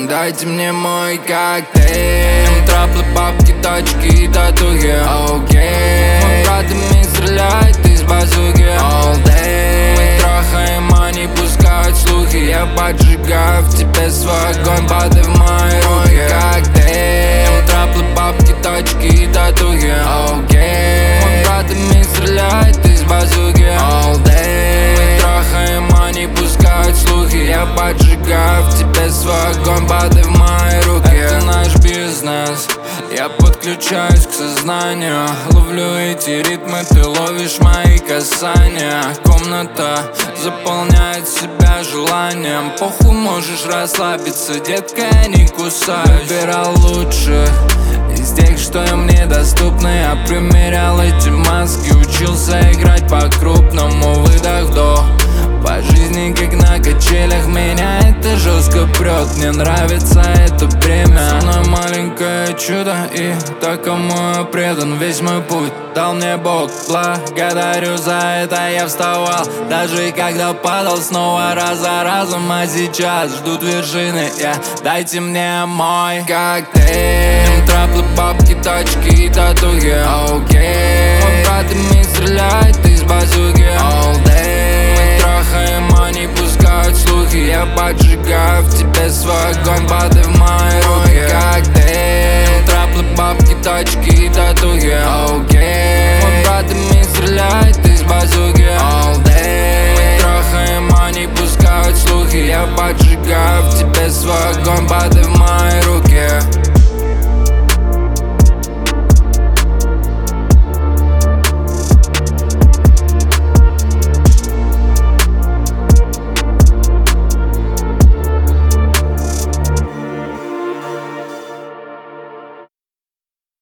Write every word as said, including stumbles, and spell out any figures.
Дайте мне мой коктейль. Траплы, бабки, тачки и татухи. Окей, мой брат ими стреляет из базуки. All day мы трахаем, они пускают слухи. Я поджигаю в тебе свой огонь, падай в мои руки. Коктейль. Траплы, бабки, тачки и татухи. Окей, мой брат ими стреляет из базуки. All day мы трахаем, они пускают слухи. Я поджигаю в тебе свой огонь, падай в мои руки. Это наш бизнес, я подключаюсь к сознанию. Ловлю эти ритмы, ты ловишь мои касания. Комната заполняет себя желанием. Похуй, можешь расслабиться, детка, я не кусаюсь. Выбирал лучше из тех, что им недоступны. Я примерял эти маски, учился играть по-крупному. Выдох, вдох, по жизни как на качелях. Меня это жестко прет, мне нравится это бремя. Со мной маленькое чудо, и так, кому я предан. Весь мой путь дал мне Бог, благодарю за это. Я вставал, даже когда падал, снова раз за разом. А сейчас ждут вершины, yeah. Дайте мне мой коктейль. Траплы, бабки, тачки и татухи. Окей, мой брат ими стреляет из базуки. All day мы трахаем, они пускают слухи. Я поджигаю в тебе свой огонь, падай в мои руки.